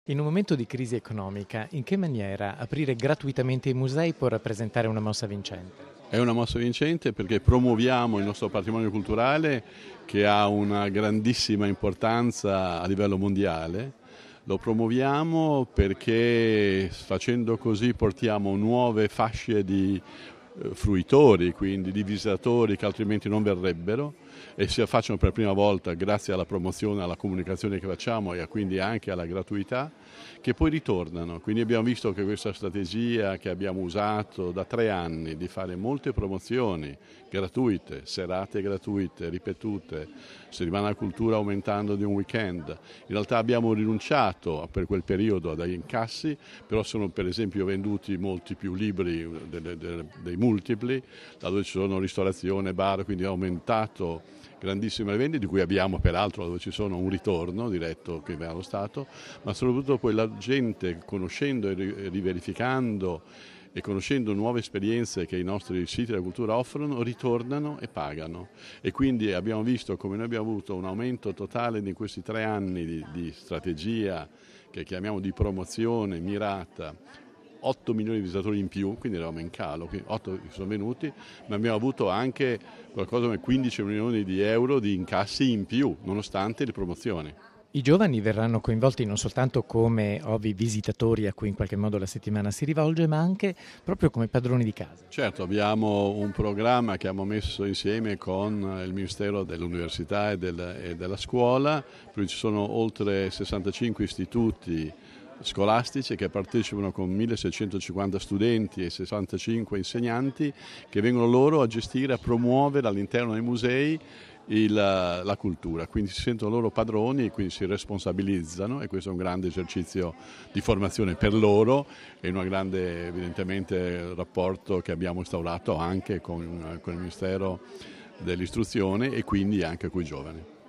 In un momento di crisi economica, in che maniera aprire gratuitamente i musei può rappresentare una mossa vincente? È una mossa vincente perché promuoviamo il nostro patrimonio culturale che ha una grandissima importanza a livello mondiale. Lo promuoviamo perché facendo così portiamo nuove fasce di fruitori, quindi di visitatori che altrimenti non verrebbero e si affacciano per la prima volta grazie alla promozione, alla comunicazione che facciamo e quindi anche alla gratuità, che poi ritornano. Quindi abbiamo visto che questa strategia che abbiamo usato da 3 anni di fare molte promozioni gratuite, serate gratuite, ripetute, settimana della cultura aumentando di un weekend, in realtà abbiamo rinunciato per quel periodo dagli incassi, però sono per esempio venduti molti più libri dei multipli, da dove ci sono ristorazione, bar, quindi è aumentato grandissime vendite, di cui abbiamo peraltro dove ci sono un ritorno diretto che va allo Stato, ma soprattutto poi la gente conoscendo e riverificando e conoscendo nuove esperienze che i nostri siti della cultura offrono, ritornano e pagano. E quindi abbiamo visto come noi abbiamo avuto un aumento totale in questi 3 anni di strategia che chiamiamo di promozione mirata, 8 milioni di visitatori in più, quindi eravamo in calo, 8 sono venuti, ma abbiamo avuto anche qualcosa come 15 milioni di euro di incassi in più, nonostante le promozioni. I giovani verranno coinvolti non soltanto come ovvi visitatori a cui in qualche modo la settimana si rivolge, ma anche proprio come padroni di casa. Certo, abbiamo un programma che abbiamo messo insieme con il Ministero dell'Università e della Scuola, per cui ci sono oltre 65 istituti scolastici che partecipano con 1650 studenti e 65 insegnanti che vengono loro a gestire, a promuovere all'interno dei musei la cultura, quindi si sentono loro padroni e quindi si responsabilizzano e questo è un grande esercizio di formazione per loro e un grande evidentemente rapporto che abbiamo instaurato anche con il Ministero dell'Istruzione e quindi anche con i giovani.